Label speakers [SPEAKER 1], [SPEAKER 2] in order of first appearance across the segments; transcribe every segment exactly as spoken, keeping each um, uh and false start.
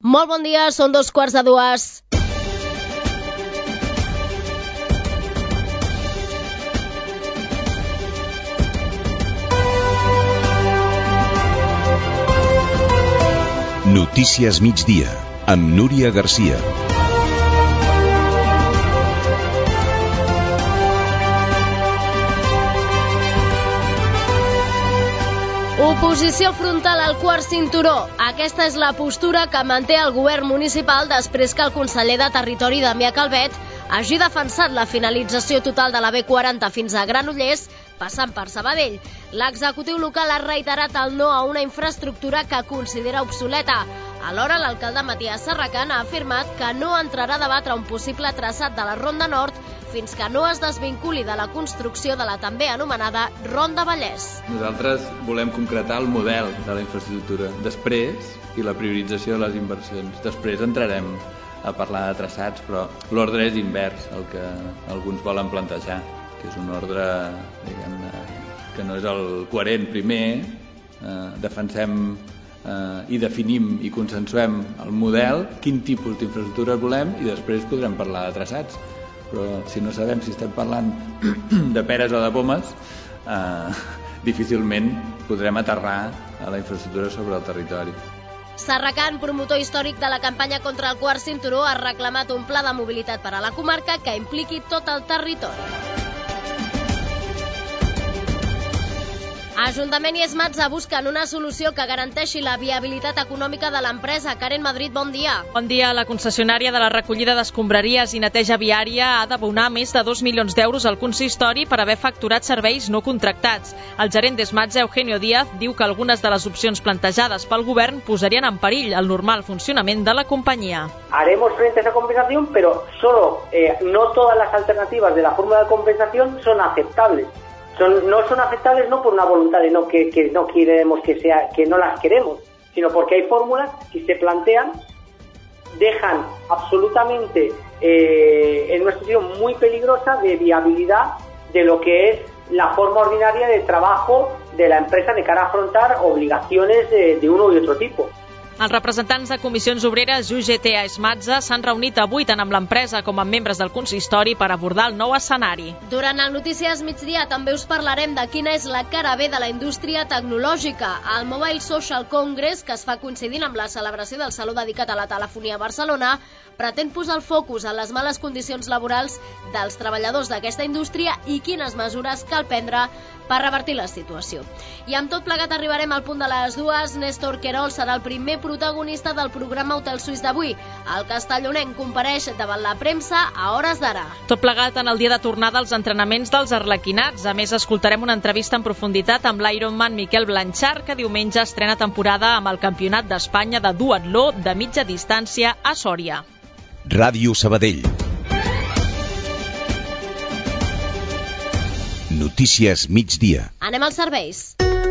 [SPEAKER 1] Molt bon dia, són dos quarts de dues.
[SPEAKER 2] Notícies migdia, amb Núria Garcia.
[SPEAKER 1] Oposició frontal al quart cinturó. Aquesta és la postura que manté el govern municipal després que el conseller de Territori, Damià Calvet, hagi defensat la finalització total de la B quaranta fins a Granollers, passant per Sabadell. L'executiu local ha reiterat el no a una infraestructura que considera obsoleta. Alhora, l'alcalde Matías Serracant ha afirmat que no entrarà a debatre un possible traçat de la Ronda Nord fins que no es desvinculi de la construcció de la també anomenada Ronda Vallès.
[SPEAKER 3] Nosaltres volem concretar el model de la infraestructura, després, i la priorització de les inversions. Després entrarem a parlar de traçats, però l'ordre és invers, el que alguns volen plantejar, que és un ordre, diguem-ne, que no és el coherent. Primer, eh, defensem eh, i definim i consensuem el model, quin tipus d'infraestructures volem, i després podrem parlar de traçats. Però si no sabem si estem parlant de peres o de pomes, eh, difícilment podrem aterrar a la infraestructura sobre el territori.
[SPEAKER 1] Serracant, promotor històric de la campanya contra el quart cinturó, ha reclamat un pla de mobilitat per a la comarca que impliqui tot el territori. Ajuntament i ESMATSA busquen una solució que garanteixi la viabilitat econòmica de l'empresa. Karen Madrid, bon dia.
[SPEAKER 4] Bon dia. La concessionària de la recollida d'escombraries i neteja viària ha d'abonar més de dos milions d'euros al consistori per haver facturat serveis no contractats. El gerent d'ESMATSA, Eugenio Díaz, diu que algunes de les opcions plantejades pel govern posarien en perill el normal funcionament de la companyia.
[SPEAKER 5] Haremos frente a esa compensación, pero solo eh, no todas las alternativas de la fórmula de compensación son aceptables. Son, no son aceptables no por una voluntad de no que, que no queremos que sea, que no las queremos, sino porque hay fórmulas que se plantean, dejan absolutamente eh, en una situación muy peligrosa de viabilidad de lo que es la forma ordinaria de trabajo de la empresa de cara a afrontar obligaciones de, de uno y otro tipo.
[SPEAKER 4] Els representants de comissions obreres U G T a ESMATSA s'han reunit avui tant amb l'empresa com amb membres del consistori per abordar el nou escenari.
[SPEAKER 1] Durant el Notícies Migdia també us parlarem de quina és la cara B de la indústria tecnològica. El Mobile Social Congress, que es fa coincidint amb la celebració del Saló dedicat a la telefonia a Barcelona, pretén posar el focus en les males condicions laborals dels treballadors d'aquesta indústria i quines mesures cal prendre per revertir la situació. I amb tot plegat arribarem al punt de les dues. Néstor Querol serà el primer protagonista del programa Hotel Suís d'avui. El castellonenc compareix davant la premsa a hores d'ara.
[SPEAKER 4] Tot plegat en el dia de tornada als entrenaments dels arlequinats. A més, escoltarem una entrevista en profunditat amb l'Ironman Miquel Blanchard, que diumenge estrena temporada amb el Campionat d'Espanya de duatló de mitja distància a Sòria.
[SPEAKER 2] Ràdio Sabadell. Notícies migdia.
[SPEAKER 1] Anem als serveis.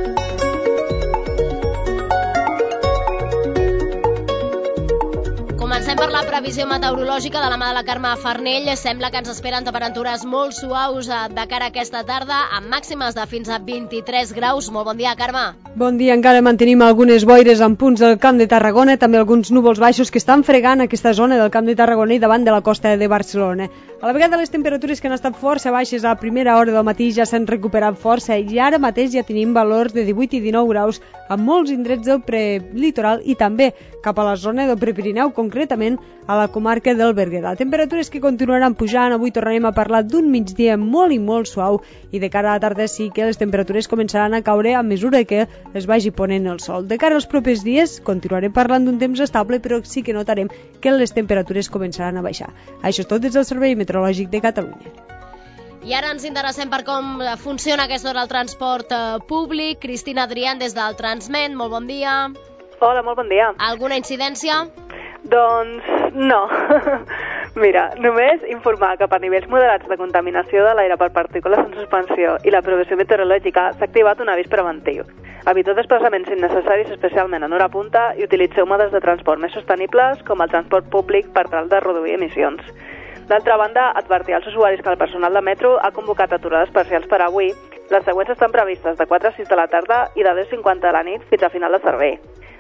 [SPEAKER 1] Comencem per la previsió meteorològica de la mà de la Carme Farnell. Sembla que ens esperen temperatures molt suaus de cara a aquesta tarda, amb màximes de fins a vint-i-tres graus. Molt bon dia, Carme.
[SPEAKER 6] Bon dia, encara mantenim algunes boires en punts del Camp de Tarragona, també alguns núvols baixos que estan fregant aquesta zona del Camp de Tarragona i davant de la costa de Barcelona. A la vegada les temperatures que han estat força baixes a primera hora del matí ja s'han recuperat força i ara mateix ja tenim valors de divuit i dinou graus a molts indrets del prelitoral i també cap a la zona del Prepirineu, concretament a la comarca del Berguedà. Temperatures que continuaran pujant. Avui tornarem a parlar d'un migdia molt i molt suau i de cara a la tarda sí que les temperatures començaran a caure a mesura que es vagi ponent el sol. De cara als propers dies continuarem parlant d'un temps estable, però sí que notarem que les temperatures començaran a baixar. Això és tot des del Servei Meteorològic de Catalunya.
[SPEAKER 1] I ara ens interessem per com funciona aquesta hora el transport públic. Cristina Adrián, des del Transmet, molt bon dia.
[SPEAKER 7] Hola, molt bon dia.
[SPEAKER 1] Alguna incidència?
[SPEAKER 7] Doncs no. Mira, només informar que per nivells moderats de contaminació de l'aire per partícules en suspensió i la previsió meteorològica s'ha activat un avís preventiu. Eviteu desplaçaments innecessaris, especialment en hora punta, i utilitzeu modes de transport més sostenibles com el transport públic per tal de reduir emissions. D'altra banda, advertir als usuaris que el personal de metro ha convocat aturades parcials per avui. Les següents estan previstes de quatre a sis de la tarda i de deu cinquanta de la nit fins a final de servei.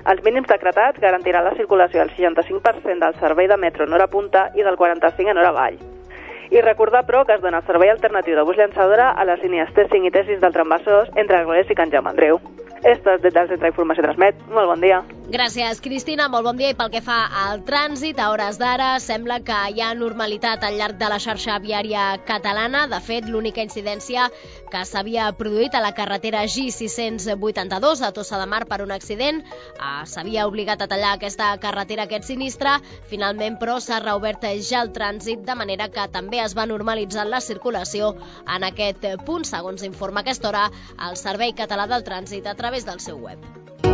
[SPEAKER 7] Els mínims decretats garantiran la circulació del seixanta-cinc per cent del servei de metro en hora punta i del quaranta-cinc en hora avall. I recordar, però, que es dona servei alternatiu de bus llançadora a les línies T cinc i T sis del trambassós entre Argelers i Can Jaume Andreu. Esto és des del Centre d'Informació Transmet. Molt bon dia.
[SPEAKER 1] Gràcies, Cristina. Molt bon dia. I pel que fa al trànsit, a hores d'ara sembla que hi ha normalitat al llarg de la xarxa viària catalana. De fet, l'única incidència que s'havia produït a la carretera G sis-cents vuitanta-dos a Tossa de Mar per un accident. Eh, s'havia obligat a tallar aquesta carretera, aquest sinistre. Finalment, però, s'ha reobert ja el trànsit, de manera que també es va normalitzar la circulació en aquest punt, segons informa a aquesta hora el Servei Català del Trànsit a través del seu web.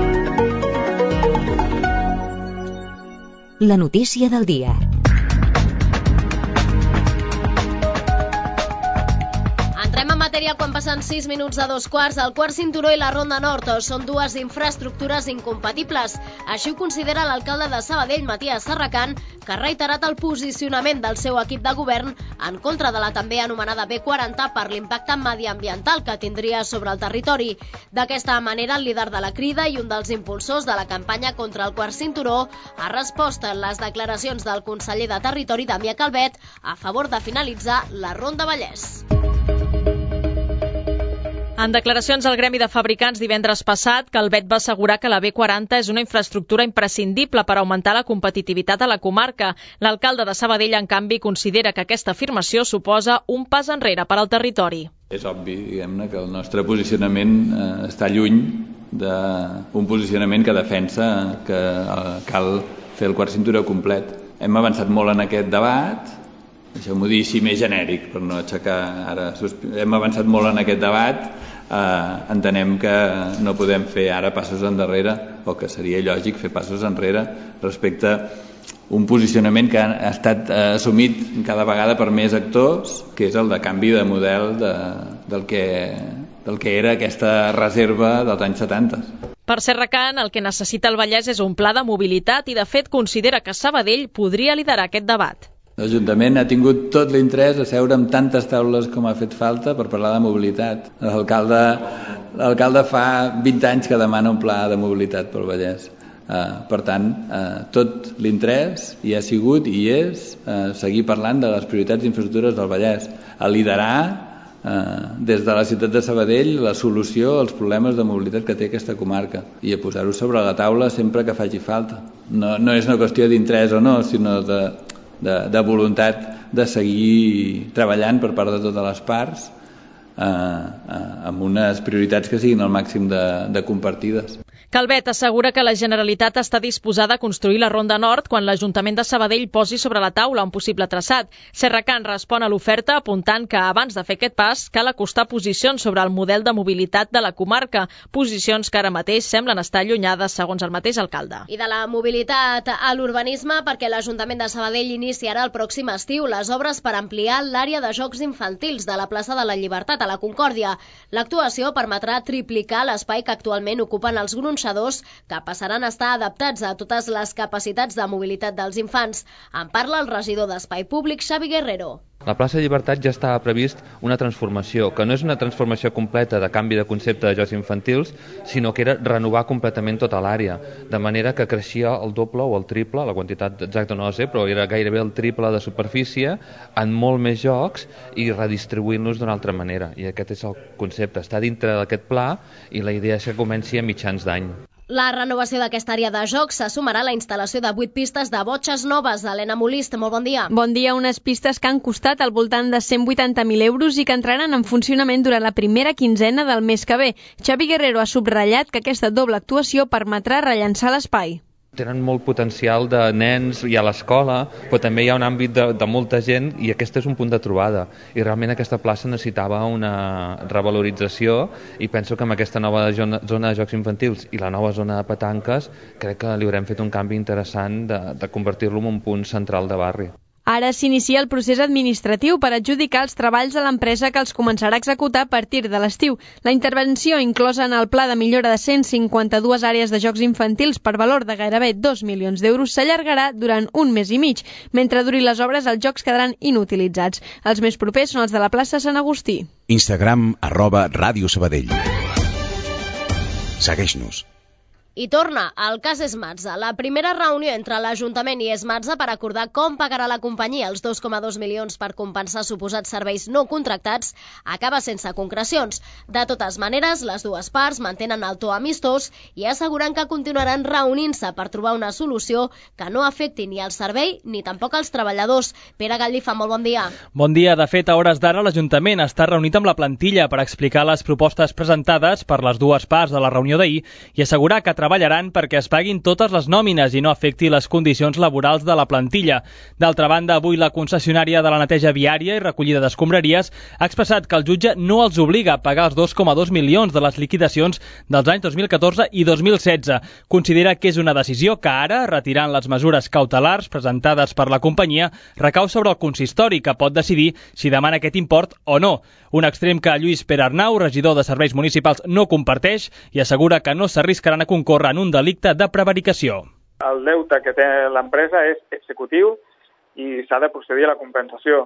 [SPEAKER 8] La notícia del dia.
[SPEAKER 1] Entrem en matèria quan passen sis minuts de dos quarts. El quart cinturó i la Ronda Nord són dues infraestructures incompatibles. Així ho considera l'alcalde de Sabadell, Matías Serracant, que ha reiterat el posicionament del seu equip de govern en contra de la també anomenada B quaranta per l'impacte mediambiental que tindria sobre el territori. D'aquesta manera, el líder de la Crida i un dels impulsors de la campanya contra el quart cinturó ha respost a les declaracions del conseller de Territori, Damià Calvet, a favor de finalitzar la Ronda Vallès.
[SPEAKER 4] En declaracions al Gremi de Fabricants divendres passat, Calvet va assegurar que la B quaranta és una infraestructura imprescindible per augmentar la competitivitat a la comarca. L'alcalde de Sabadell, en canvi, considera que aquesta afirmació suposa un pas enrere per al territori.
[SPEAKER 3] És obvi, diguem-ne, que el nostre posicionament eh, està lluny d'un posicionament que defensa que eh, cal fer el quart cinturó complet. Hem avançat molt en aquest debat, deixeu-m'ho dir així més genèric, per no aixecar ara... Hem avançat molt en aquest debat, eh, entenem que no podem fer ara passos endarrere, o que seria lògic fer passos enrere respecte a un posicionament que ha estat eh, assumit cada vegada per més actors, que és el de canvi de model de, del, que, del que era aquesta reserva dels anys setanta.
[SPEAKER 4] Per Serracant, el que necessita el Vallès és un pla de mobilitat i, de fet, considera que Sabadell podria liderar aquest debat.
[SPEAKER 3] L'Ajuntament ha tingut tot l'interès a seure amb tantes taules com ha fet falta per parlar de mobilitat. L'alcalde l'alcalde fa vint anys que demana un pla de mobilitat pel Vallès. Uh, per tant, uh, tot l'interès hi ha sigut i hi és uh, seguir parlant de les prioritats d'infraestructures del Vallès, a liderar uh, des de la ciutat de Sabadell la solució als problemes de mobilitat que té aquesta comarca i a posar-ho sobre la taula sempre que faci falta. No, no és una qüestió d'interès o no, sinó de De, de voluntat de seguir treballant per part de totes les parts eh, eh, amb unes prioritats que siguin al màxim de, de compartides.
[SPEAKER 4] Calvet assegura que la Generalitat està disposada a construir la Ronda Nord quan l'Ajuntament de Sabadell posi sobre la taula un possible traçat. Serracant respon a l'oferta apuntant que abans de fer aquest pas cal acostar posicions sobre el model de mobilitat de la comarca, posicions que ara mateix semblen estar allunyades segons el mateix alcalde.
[SPEAKER 1] I de la mobilitat a l'urbanisme, perquè l'Ajuntament de Sabadell iniciarà el pròxim estiu les obres per ampliar l'àrea de jocs infantils de la plaça de la Llibertat a la Concòrdia. L'actuació permetrà triplicar l'espai que actualment ocupen els gronxadors que passaran a estar adaptats a totes les capacitats de mobilitat dels infants. En parla el regidor d'Espai Públic, Xavi Guerrero.
[SPEAKER 9] La plaça Llibertat ja estava previst una transformació, que no és una transformació completa de canvi de concepte de jocs infantils, sinó que era renovar completament tota l'àrea, de manera que creixia el doble o el triple, la quantitat exacta no la sé, però era gairebé el triple de superfície, en molt més jocs i redistribuint-los d'una altra manera. I aquest és el concepte, està dintre d'aquest pla i la idea és que comenci a mitjans d'any.
[SPEAKER 1] La renovació d'aquesta àrea de jocs se sumarà a la instal·lació de vuit pistes de botxes noves. Helena Molist, molt bon dia.
[SPEAKER 10] Bon dia. Unes pistes que han costat al voltant de cent vuitanta mil euros i que entraran en funcionament durant la primera quinzena del mes que ve. Xavi Guerrero ha subratllat que aquesta doble actuació permetrà rellançar l'espai.
[SPEAKER 9] Tenen molt potencial de nens i a l'escola, però també hi ha un àmbit de, de molta gent i aquest és un punt de trobada. I realment aquesta plaça necessitava una revalorització i penso que amb aquesta nova zona, zona de jocs infantils i la nova zona de petanques crec que li haurem fet un canvi interessant de, de convertir-lo en un punt central de barri.
[SPEAKER 10] Ara s'inicia el procés administratiu per adjudicar els treballs a l'empresa que els començarà a executar a partir de l'estiu. La intervenció, inclosa en el pla de millora de cent cinquanta-dues àrees de jocs infantils per valor de gairebé dos milions d'euros, s'allargarà durant un mes i mig. Mentre duri les obres, els jocs quedaran inutilitzats. Els més propers són els de la plaça Sant Agustí.
[SPEAKER 2] Instagram, arroba Ràdio Sabadell. Segueix-nos.
[SPEAKER 1] I torna al cas Esmatza. La primera reunió entre l'Ajuntament i Esmatza per acordar com pagarà la companyia els dos coma dos milions per compensar suposats serveis no contractats acaba sense concrecions. De totes maneres, les dues parts mantenen el to amistós i asseguren que continuaran reunint-se per trobar una solució que no afecti ni el servei ni tampoc els treballadors. Pere Gallifa, molt bon dia.
[SPEAKER 8] Bon dia. De fet, a hores d'ara l'Ajuntament està reunit amb la plantilla per explicar les propostes presentades per les dues parts de la reunió d'ahir i assegurar que treballaran perquè es paguin totes les nòmines i no afecti les condicions laborals de la plantilla. D'altra banda, avui la concessionària de la neteja viària i recollida d'escombraries ha expressat que el jutge no els obliga a pagar els dos coma dos milions de les liquidacions dels anys dos mil catorze i dos mil setze. Considera que és una decisió que ara, retirant les mesures cautelars presentades per la companyia, recau sobre el consistori, que pot decidir si demana aquest import o no. Un extrem que Lluís Pere Arnau, regidor de Serveis Municipals, no comparteix i assegura que no s'arriscaran a concórrer en un delicte de prevaricació.
[SPEAKER 11] El deute que té l'empresa és executiu i s'ha de procedir a la compensació.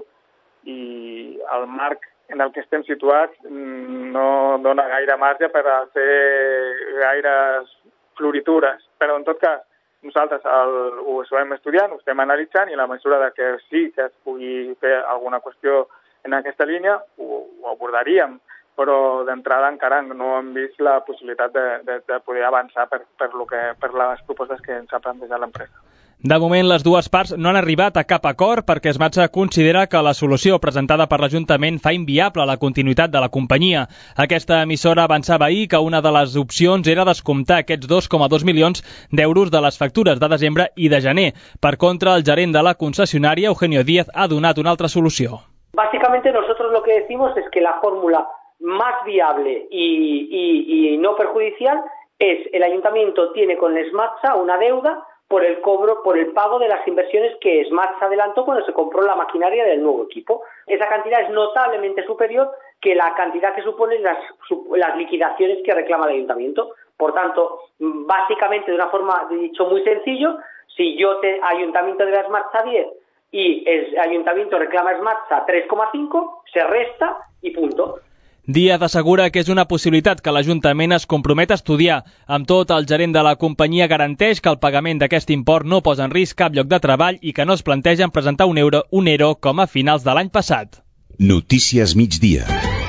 [SPEAKER 11] I el marc en el que estem situats no dona gaire marge per a fer gaires floritures. Però en tot cas, nosaltres el, ho estem estudiant, ho estem analitzant i la mesura de que sí que es pugui fer alguna qüestió en aquesta línia ho, ho abordaríem. Però d'entrada encara no hem vist la possibilitat de, de, de poder avançar per, per, lo que, per les propostes que ens ha plantejat l'empresa.
[SPEAKER 8] De moment, les dues parts no han arribat a cap acord perquè Esmatza considera que la solució presentada per l'Ajuntament fa inviable la continuïtat de la companyia. Aquesta emissora avançava ahir que una de les opcions era descomptar aquests dos coma dos milions d'euros de les factures de desembre i de gener. Per contra, el gerent de la concessionària, Eugenio Díaz, ha donat una altra solució.
[SPEAKER 5] Básicamente nosotros lo que decimos es que la fórmula más viable y, y, y no perjudicial es el ayuntamiento tiene con Esmatza una deuda por el cobro, por el pago de las inversiones que Esmatza adelantó cuando se compró la maquinaria del nuevo equipo. Esa cantidad es notablemente superior que la cantidad que suponen las, las liquidaciones que reclama el ayuntamiento. Por tanto, básicamente de una forma, dicho muy sencillo, si yo, te, ayuntamiento de la Esmatza diez y el ayuntamiento reclama Esmatza tres coma cinco, se resta y punto.
[SPEAKER 8] Díaz assegura que és una possibilitat que l'Ajuntament es compromet a estudiar. Amb tot, el gerent de la companyia garanteix que el pagament d'aquest import no posa en risc cap lloc de treball i que no es plantegen presentar un euro, un ERO com a finals de l'any passat.
[SPEAKER 2] Notícies migdia.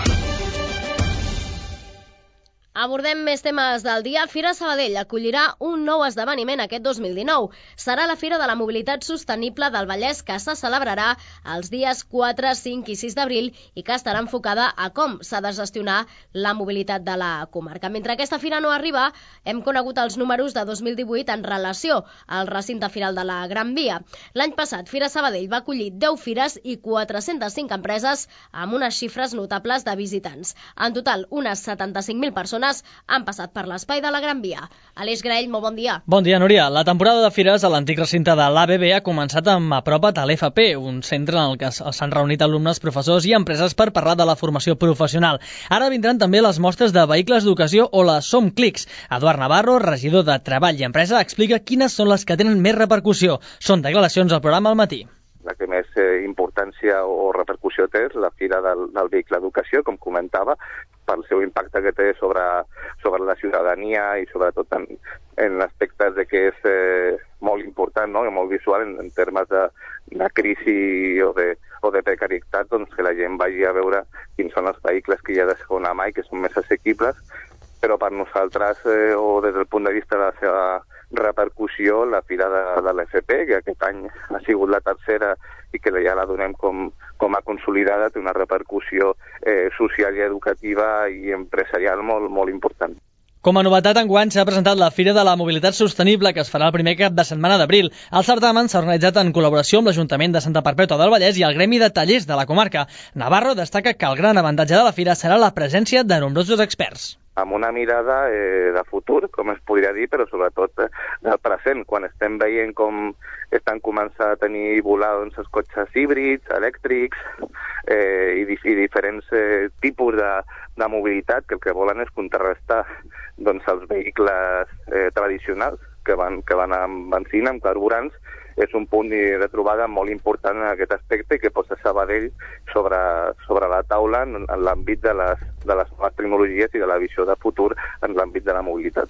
[SPEAKER 1] Abordem més temes del dia. Fira Sabadell acollirà un nou esdeveniment aquest dos mil dinou. Serà la Fira de la Mobilitat Sostenible del Vallès, que se celebrarà els dies quatre, cinc i sis d'abril i que estarà enfocada a com s'ha de gestionar la mobilitat de la comarca. Mentre aquesta fira no arriba, hem conegut els números de dos mil divuit en relació al recinte firal de la Gran Via. L'any passat, Fira Sabadell va acollir deu fires i quatre-centes cinc empreses amb unes xifres notables de visitants. En total, unes setanta-cinc mil persones han passat per l'espai de la Gran Via. Aleix Graell, molt bon dia.
[SPEAKER 12] Bon dia, Núria. La temporada de fires a l'antic recinte de l'A B B ha començat amb Apropa't a l'F P, un centre en el que s'han reunit alumnes, professors i empreses per parlar de la formació professional. Ara vindran també les mostres de vehicles d'ocasió o les Som Clics. Eduard Navarro, regidor de Treball i Empresa, explica quines són les que tenen més repercussió. Són declaracions al programa al matí.
[SPEAKER 13] La que més eh, importància o repercussió té és la Fira del, del Vehicle d'Educació, com comentava, pel seu impacte que té sobre, sobre la ciutadania i sobretot en, en aspectes de que és eh, molt important, no? I molt visual en, en termes de, de crisi o de, o de precarietat, doncs que la gent vagi a veure quins són els vehicles que hi ha de segona mà i que són més assequibles, però per nosaltres, eh, o des del punt de vista de la seva repercussió, la Fira de, de l'F P, que aquest any ha sigut la tercera i que ja la donem com, com a consolidada, té una repercussió eh, social i educativa i empresarial molt, molt important.
[SPEAKER 12] Com a novetat, enguany s'ha presentat la Fira de la Mobilitat Sostenible, que es farà el primer cap de setmana d'abril. El certamen s'ha organitzat en col·laboració amb l'Ajuntament de Santa Perpètua del Vallès i el Gremi de Tallers de la comarca. Navarro destaca que el gran avantatge de la fira serà la presència de nombrosos experts.
[SPEAKER 13] Amb una mirada eh, de futur, com es podria dir, però sobretot eh, del present, quan estem veient com estan començant a tenir volar doncs, els cotxes híbrids, elèctrics eh, i, i diferents eh, tipus de, de mobilitat que el que volen és contrarrestar doncs, els vehicles eh, tradicionals que van, que van amb benzina, amb carburants. És un punt de trobada molt important en aquest aspecte i que posa Sabadell sobre, sobre la taula en, en l'àmbit de les, de les noves tecnologies i de la visió de futur en l'àmbit de la mobilitat.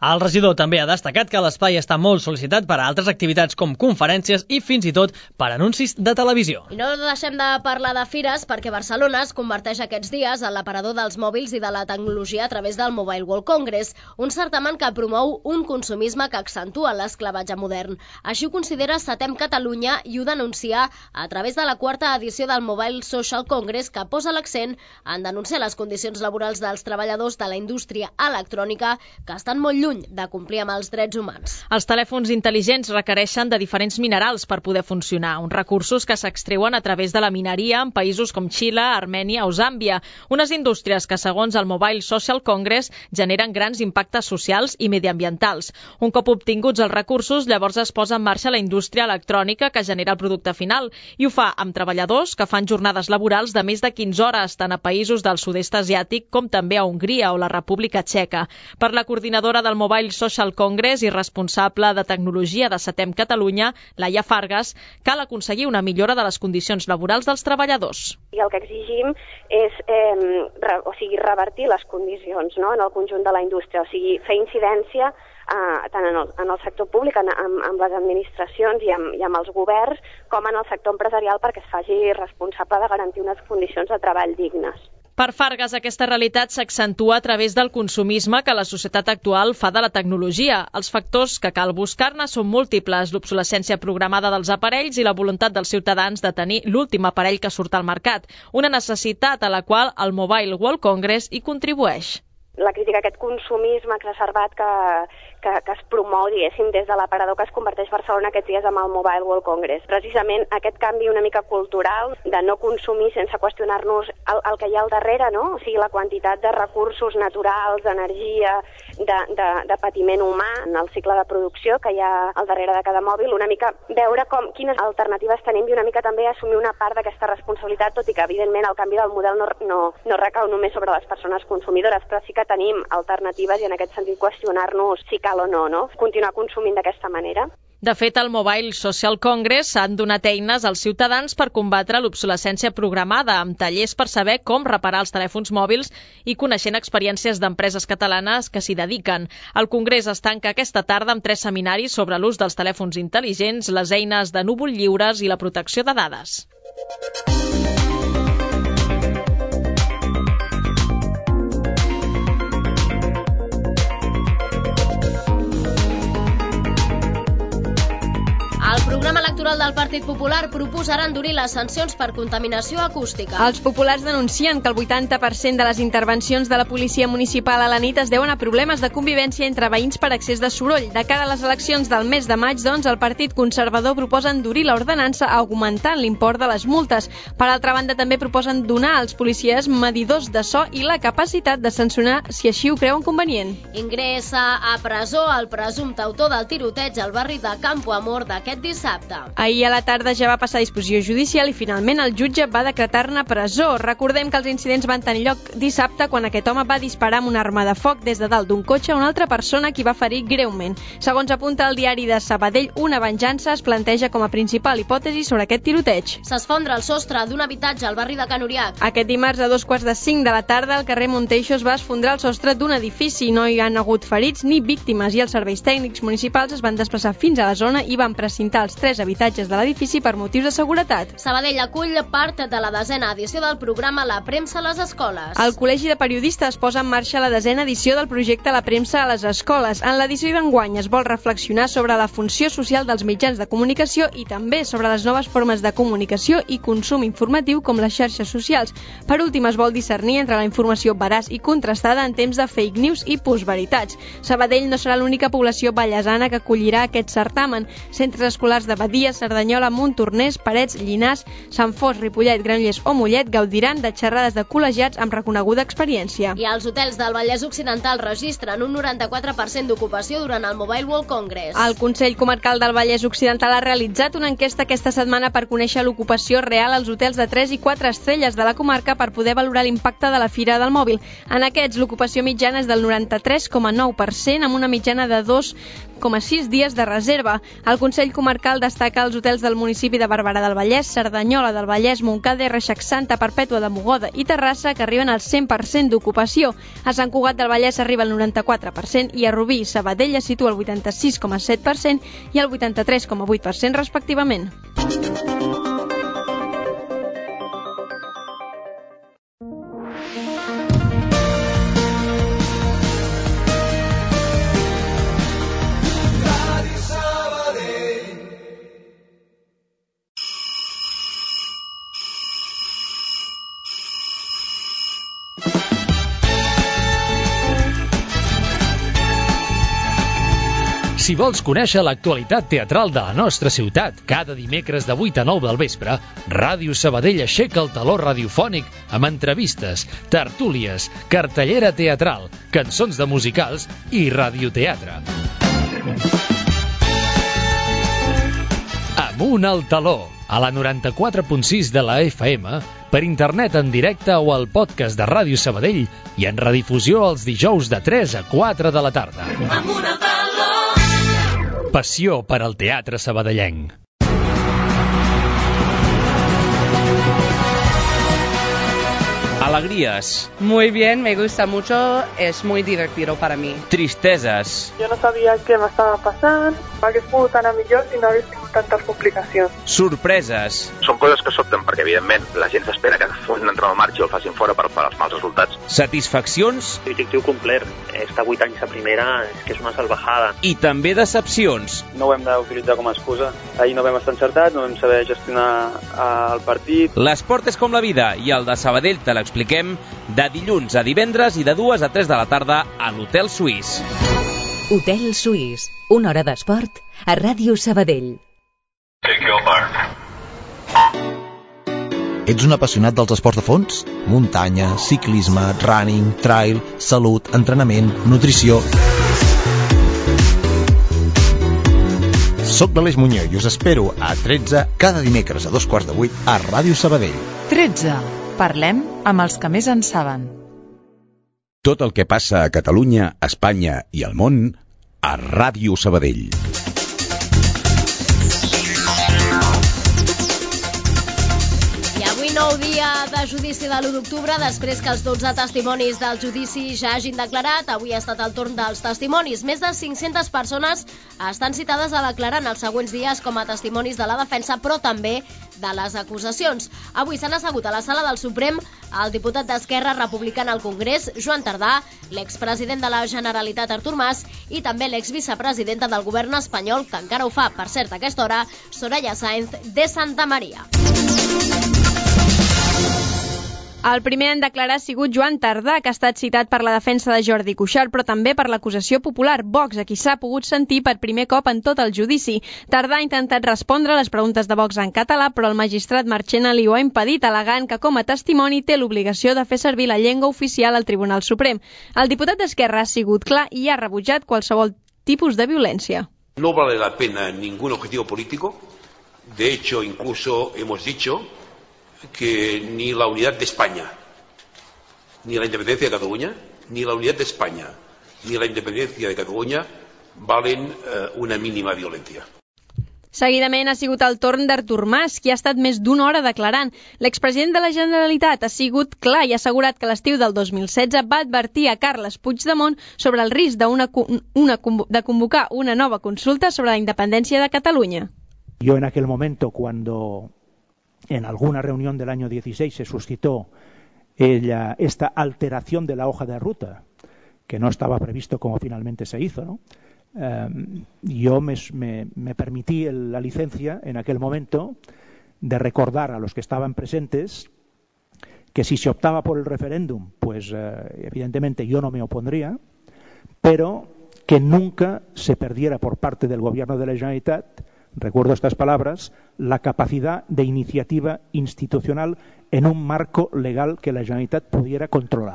[SPEAKER 12] El regidor també ha destacat que l'espai està molt sol·licitat per a altres activitats com conferències i fins i tot per anuncis de televisió.
[SPEAKER 1] I no deixem de parlar de fires perquè Barcelona es converteix aquests dies en l'aparador dels mòbils i de la tecnologia a través del Mobile World Congress, un certamen que promou un consumisme que accentua l'esclavatge modern. Així ho considera Setem Catalunya i ho denuncia a través de la quarta edició del Mobile Social Congress, que posa l'accent en denunciar les condicions laborals dels treballadors de la indústria electrònica que estan molt lluny de complir amb els drets humans.
[SPEAKER 4] Els telèfons intel·ligents requereixen de diferents minerals per poder funcionar, uns recursos que s'extreuen a través de la mineria en països com Xile, Armènia o Zàmbia, unes indústries que, segons el Mobile Social Congress, generen grans impactes socials i mediambientals. Un cop obtinguts els recursos, llavors es posa en marxa la indústria electrònica que genera el producte final i ho fa amb treballadors que fan jornades laborals de més de quinze hores, tant a països del sud-est asiàtic com també a Hongria o la República Txeca. Per la coordinadora del Mobile Social Congress i responsable de tecnologia de Setem Catalunya, Laia Fargas, cal aconseguir una millora de les condicions laborals dels treballadors.
[SPEAKER 14] I el que exigim és eh, re, o sigui, revertir les condicions, no?, en el conjunt de la indústria, o sigui, fer incidència eh, tant en el, en el sector públic, en, amb, amb les administracions i amb, i amb els governs, com en el sector empresarial perquè es faci responsable de garantir unes condicions de treball dignes.
[SPEAKER 4] Per Fargas, aquesta realitat s'accentua a través del consumisme que la societat actual fa de la tecnologia. Els factors que cal buscar-ne són múltiples: l'obsolescència programada dels aparells i la voluntat dels ciutadans de tenir l'últim aparell que surt al mercat, una necessitat a la qual el Mobile World Congress hi contribueix.
[SPEAKER 14] La crítica a aquest consumisme exacerbat que, que, que es promou, diguéssim, des de l'aparador que es converteix Barcelona aquests dies amb el Mobile World Congress. Precisament aquest canvi una mica cultural de no consumir sense qüestionar-nos el, el que hi ha al darrere, no? O sigui, la quantitat de recursos naturals, d'energia, de, de, de patiment humà en el cicle de producció que hi ha al darrere de cada mòbil, una mica veure com, quines alternatives tenim i una mica també assumir una part d'aquesta responsabilitat, tot i que, evidentment, el canvi del model no, no, no recau només sobre les persones consumidores, però sí que tenim alternatives i en aquest sentit qüestionar-nos si cal o no, no? Continuar consumint d'aquesta manera.
[SPEAKER 4] De fet, al Mobile Social Congress s'han donat eines als ciutadans per combatre l'obsolescència programada, amb tallers per saber com reparar els telèfons mòbils i coneixent experiències d'empreses catalanes que s'hi dediquen. El Congrés es tanca aquesta tarda amb tres seminaris sobre l'ús dels telèfons intel·ligents, les eines de núvol lliures i la protecció de dades.
[SPEAKER 1] El programa electoral del Partit Popular proposarà endurir les sancions per contaminació acústica.
[SPEAKER 10] Els populars denuncien que el vuitanta per cent de les intervencions de la policia municipal a la nit es deuen a problemes de convivència entre veïns per excés de soroll. De cara a les eleccions del mes de maig, doncs, el Partit Conservador proposa endurir l'ordenança augmentant l'import de les multes. Per altra banda, també proposen donar als policies medidors de so i la capacitat de sancionar si així ho creuen convenient.
[SPEAKER 1] Ingressa a presó el presumpte autor del tiroteig al barri de Campo Amor d'aquest dissabte.
[SPEAKER 10] Ahir a la tarda ja va passar a disposició judicial i finalment el jutge va decretar-ne presó. Recordem que els incidents van tenir lloc dissabte quan aquest home va disparar amb una arma de foc des de dalt d'un cotxe a una altra persona qui va ferir greument. Segons apunta el diari de Sabadell, una venjança es planteja com a principal hipòtesi sobre aquest tiroteig.
[SPEAKER 1] S'esfondra el sostre d'un habitatge al barri de Can Uriac.
[SPEAKER 10] Aquest dimarts a dos quarts de cinc de la tarda al carrer Monteixo es va esfondrar el sostre d'un edifici. No hi han hagut ferits ni víctimes i els serveis tècnics municipals es van desplaçar fins a la zona i van precintar els tres habitatges de l'edifici per motius de seguretat.
[SPEAKER 1] Sabadell acull part de la desena edició del programa La Premsa a les Escoles.
[SPEAKER 10] El Col·legi de Periodistes posa en marxa la desena edició del projecte La Premsa a les Escoles. En l'edició d'enguany es vol reflexionar sobre la funció social dels mitjans de comunicació i també sobre les noves formes de comunicació i consum informatiu com les xarxes socials. Per últim, es vol discernir entre la informació veraç i contrastada en temps de fake news i postveritats. Sabadell no serà l'única població vallesana que acollirà aquest certamen. Centres escolars de Badia, Cerdanyola, Montornès, Parets, Llinars, Sant Fos, Ripollet, Granollers o Mollet gaudiran de xerrades de col·legiats amb reconeguda experiència.
[SPEAKER 1] I els hotels del Vallès Occidental registren un noranta-quatre per cent d'ocupació durant el Mobile World Congress.
[SPEAKER 10] El Consell Comarcal del Vallès Occidental ha realitzat una enquesta aquesta setmana per conèixer l'ocupació real als hotels de tres i quatre estrelles de la comarca per poder valorar l'impacte de la Fira del Mòbil. En aquests, l'ocupació mitjana és del noranta-tres coma nou per cent amb una mitjana de dos coma sis dies de reserva. El Consell Comarcal cal destacar els hotels del municipi de Barberà del Vallès, Cerdanyola del Vallès, Montcada, Reixac, Santa Perpètua de Mogoda i Terrassa, que arriben al cent per cent d'ocupació. A Sant Cugat del Vallès arriba al noranta-quatre per cent i a Rubí i Sabadell es situa al vuitanta-sis coma set per cent i al vuitanta-tres coma vuit per cent respectivament.
[SPEAKER 15] Si vols conèixer l'actualitat teatral de la nostra ciutat, cada dimecres de vuit a nou del vespre, Ràdio Sabadell aixeca el taló radiofònic amb entrevistes, tertúlies, cartellera teatral, cançons de musicals i radioteatre. Amunt al taló, a la noranta-quatre punt sis de la F M, per internet en directe o al podcast de Ràdio Sabadell i en redifusió els dijous de tres a quatre de la tarda. Amunt al taló! Passió per al teatre sabadellenc.
[SPEAKER 16] Alegrías.
[SPEAKER 17] Muy bien, me gusta mucho, es muy divertido para mí.
[SPEAKER 16] Tristezas.
[SPEAKER 18] Jo no sabia què m'estava passant, m'hagués pogut anar millor si no hagués tingut tantes complicacions.
[SPEAKER 16] Sorpreses.
[SPEAKER 19] Són coses que sobten perquè, evidentment, la gent s'espera que un entrenador marxi o el facin fora per, per als mals resultats.
[SPEAKER 16] Satisfaccions.
[SPEAKER 20] L'objectiu complert. Estar vuit anys a primera és que és una salvajada.
[SPEAKER 16] I també decepcions.
[SPEAKER 21] No ho hem d'utilitzar com a excusa. Ahir no vam estar encertats, no vam saber gestionar el partit.
[SPEAKER 16] L'esport és com la vida i el de Sabadell te l'expliquem de dilluns a divendres i de dues a tres de la tarda a l'Hotel Suís.
[SPEAKER 22] Hotel Suís, una hora d'esport a Ràdio Sabadell.
[SPEAKER 23] Ets un apassionat dels esports de fons? Muntanya, ciclisme, running, trail, salut, entrenament, nutrició... Soc l'Aleix Muñoz i us espero a tretze cada dimecres a dos quarts de vuit a Ràdio Sabadell.
[SPEAKER 24] tretze. Parlem amb els que més en saben.
[SPEAKER 2] Tot el que passa a Catalunya, Espanya i al món a Ràdio Sabadell.
[SPEAKER 1] Nou dia de judici de l'u d'octubre, després que els dotze testimonis del judici ja hagin declarat. Avui ha estat el torn dels testimonis. Més de cinc-centes persones estan citades a declarar en els següents dies com a testimonis de la defensa, però també de les acusacions. Avui s'han assegut a la sala del Suprem el diputat d'Esquerra Republicana al Congrés, Joan Tardà, l'expresident de la Generalitat, Artur Mas, i també l'exvicepresidenta del govern espanyol, que encara ho fa, per cert, a aquesta hora, Soraya Sáenz de Santa Maria.
[SPEAKER 10] El primer en declarar ha sigut Joan Tardà, que ha estat citat per la defensa de Jordi Cuixart, però també per l'acusació popular, Vox, a qui s'ha pogut sentir per primer cop en tot el judici. Tardà ha intentat respondre a les preguntes de Vox en català, però el magistrat Marchena li ho ha impedit, al·legant que com a testimoni té l'obligació de fer servir la llengua oficial al Tribunal Suprem. El diputat d'Esquerra ha sigut clar i ha rebutjat qualsevol tipus de violència.
[SPEAKER 25] No vale la pena ningún objetivo político. De hecho, incluso hemos dicho que ni la unidad de España, ni la independencia de Cataluña, ni la unidad de España, ni la independencia de Cataluña valen eh, una mínima violencia.
[SPEAKER 10] Seguidament ha sigut el torn d'Artur Mas, qui ha estat més d'una hora declarant. L'expresident de la Generalitat ha sigut clar i ha assegurat que l'estiu del dos mil setze va advertir a Carles Puigdemont sobre el risc de, una, una, de convocar una nova consulta sobre la independència de Catalunya.
[SPEAKER 26] Jo en aquel momento, cuando en alguna reunión del año dieciséis se suscitó ella, esta alteración de la hoja de ruta, que no estaba previsto como finalmente se hizo, ¿no? Eh, yo me, me, me permití el, la licencia en aquel momento de recordar a los que estaban presentes que si se optaba por el referéndum, pues eh, evidentemente yo no me opondría, pero que nunca se perdiera por parte del gobierno de la Generalitat, recuerdo estas palabras, la capacidad de iniciativa institucional en un marco legal que la Generalitat pudiera controlar.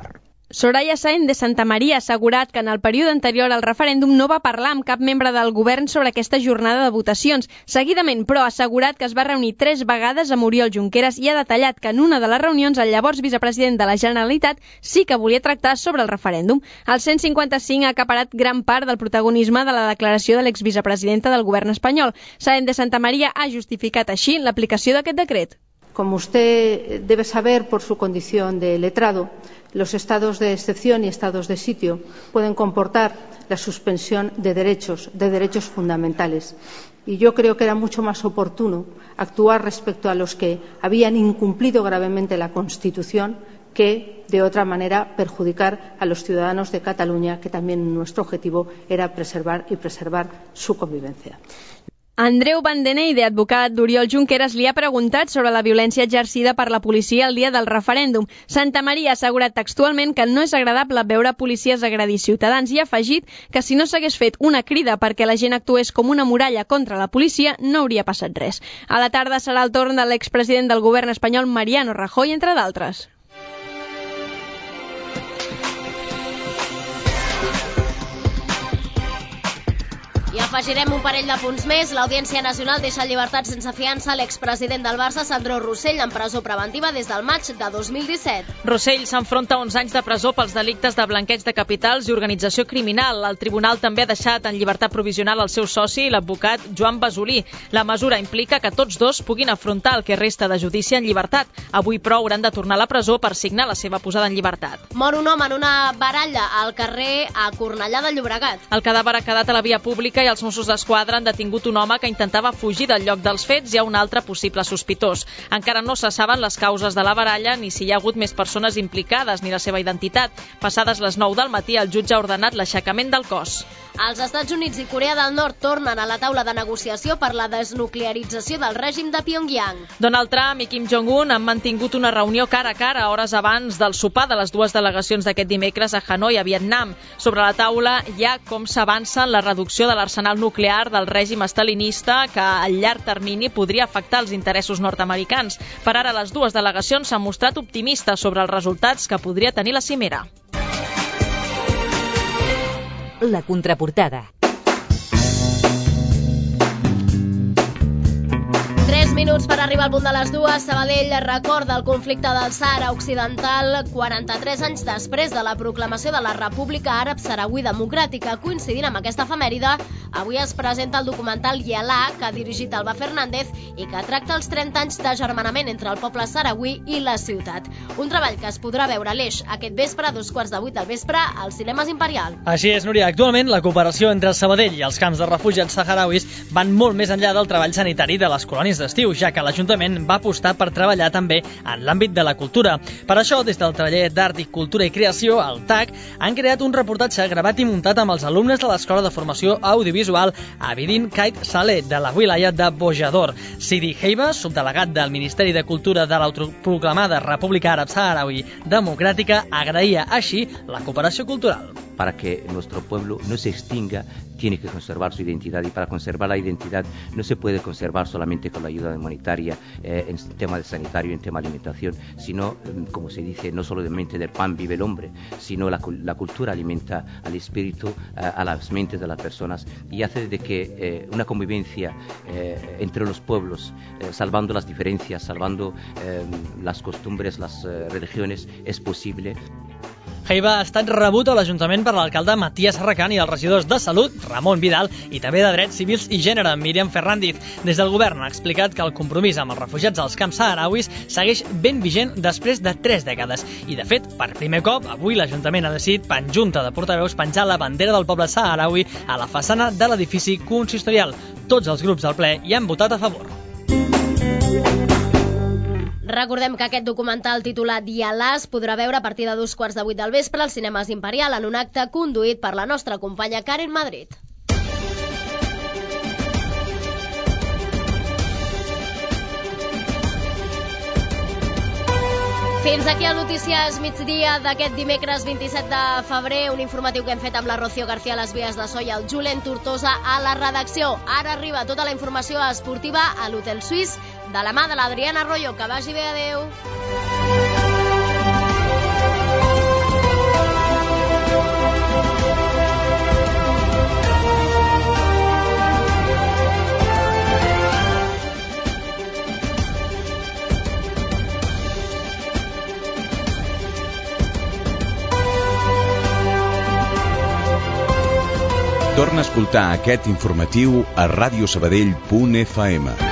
[SPEAKER 10] Soraya Sáenz de Santamaria ha assegurat que en el període anterior al referèndum no va parlar amb cap membre del govern sobre aquesta jornada de votacions. Seguidament, però, ha assegurat que es va reunir tres vegades amb Oriol Junqueras i ha detallat que en una de les reunions el llavors vicepresident de la Generalitat sí que volia tractar sobre el referèndum. El cent cinquanta-cinc ha acaparat gran part del protagonisme de la declaració de l'exvicepresidenta del govern espanyol. Sáenz de Santamaria ha justificat així l'aplicació d'aquest decret.
[SPEAKER 3] Como usted debe saber por su condición de letrado, los estados de excepción y estados de sitio pueden comportar la suspensión de derechos, de derechos fundamentales. Y yo creo que era mucho más oportuno actuar respecto a los que habían incumplido gravemente la Constitución que, de otra manera, perjudicar a los ciudadanos de Cataluña, que también nuestro objetivo era preservar y preservar su convivencia.
[SPEAKER 10] Andreu Vandeneide, advocat d'Oriol Junqueras, li ha preguntat sobre la violència exercida per la policia el dia del referèndum. Santamaria ha assegurat textualment que no és agradable veure policies agredir ciutadans i ha afegit que si no s'hagués fet una crida perquè la gent actués com una muralla contra la policia, no hauria passat res. A la tarda serà el torn de l'expresident del govern espanyol, Mariano Rajoy, entre d'altres.
[SPEAKER 1] I afegirem un parell de punts més. L'Audiència Nacional deixa en llibertat sense fiança l'expresident del Barça, Sandro Rossell, en presó preventiva des del maig de dos mil disset.
[SPEAKER 4] Rossell s'enfronta a onze anys de presó pels delictes de blanqueig de capitals i organització criminal. El tribunal també ha deixat en llibertat provisional el seu soci, l'advocat Joan Basolí. La mesura implica que tots dos puguin afrontar el que resta de judici en llibertat. Avui, però, hauran de tornar a la presó per signar la seva posada en llibertat.
[SPEAKER 1] Mor un home en una baralla al carrer a Cornellà de Llobregat.
[SPEAKER 4] El cadàver ha quedat a la via pública i els Mossos d'Esquadra han detingut un home que intentava fugir del lloc dels fets i a un altre possible sospitós. Encara no se saben les causes de la baralla ni si hi ha hagut més persones implicades ni la seva identitat. Passades les nou del matí, el jutge ha ordenat l'aixecament del cos.
[SPEAKER 1] Els Estats Units i Corea del Nord tornen a la taula de negociació per la desnuclearització del règim de Pyongyang.
[SPEAKER 4] Donald Trump i Kim Jong-un han mantingut una reunió cara a cara hores abans del sopar de les dues delegacions d'aquest dimecres a Hanoi, a Vietnam. Sobre la taula hi ha com s'avança en la reducció de l'arsenal nuclear del règim estalinista que a llarg termini podria afectar els interessos nord-americans. Per ara, les dues delegacions s'han mostrat optimistes sobre els resultats que podria tenir la cimera.
[SPEAKER 22] La contraportada.
[SPEAKER 1] tres minuts per arribar al punt de les dues. Sabadell recorda el conflicte del Sàhara Occidental quaranta-tres anys després de la proclamació de la República Àrab Saragüí Democràtica. Coincidint amb aquesta efemèride, avui es presenta el documental Yalà, que ha dirigit Alba Fernández i que tracta els trenta anys d'agermanament entre el poble saragüí i la ciutat. Un treball que es podrà veure a l'Eix aquest vespre a dos quarts de vuit del vespre als Cinemes Imperial.
[SPEAKER 12] Així és, Núria. Actualment, la cooperació entre Sabadell i els camps de refugiats saharauis van molt més enllà del treball sanitari de les colònies d'estiu, ja que l'Ajuntament va apostar per treballar també en l'àmbit de la cultura. Per això, des del taller d'Art i Cultura i Creació, el T A C, han creat un reportatge gravat i muntat amb els alumnes de l'Escola de Formació Audiovisual Abidin Kait Saleh, de la wilaya de Bojador. Sidi Heiba, subdelegat del Ministeri de Cultura de l'autoproclamada República Àrab Saharaui Democràtica, agraïa així la cooperació cultural.
[SPEAKER 5] Para que nuestro pueblo no se extinga, tiene que conservar su identidad, y para conservar la identidad no se puede conservar solamente con la ayuda humanitaria eh, en tema de sanitario, en tema de alimentación, sino, como se dice, no solamente del pan vive el hombre, sino la, la cultura alimenta al espíritu, a, a las mentes de las personas, y hace de que eh, una convivencia eh, entre los pueblos, eh, salvando las diferencias, salvando eh, las costumbres, las eh, religiones, es posible.
[SPEAKER 12] Heiba ha estat rebut a l'Ajuntament per l'alcalde Matías Arracan i els regidors de Salut, Ramon Vidal, i també de Drets Civils i Gènere, Míriam Ferrandiz. Des del govern ha explicat que el compromís amb els refugiats als camps saharauis segueix ben vigent després de tres dècades. I, de fet, per primer cop, avui l'Ajuntament ha decidit, en junta de portaveus, penjar la bandera del poble saharaui a la façana de l'edifici consistorial. Tots els grups del ple hi han votat a favor.
[SPEAKER 1] Recordem que aquest documental titulat Yalà es podrà veure a partir de dos quarts de vuit del vespre als Cinemes Imperial en un acte conduït per la nostra companya Karen Madrid. Fins aquí el Notícies Migdia d'aquest dimecres vint-i-set de febrer, un informatiu que hem fet amb la Rocío García a les vies de so i el Julen Tortosa a la redacció. Ara arriba tota la informació esportiva a l'Hotel Suís de la mà de l'Adriana Arroyo. Que vagi bé, adeu.
[SPEAKER 2] Torna a escoltar aquest informatiu a radiosabadell punt f m.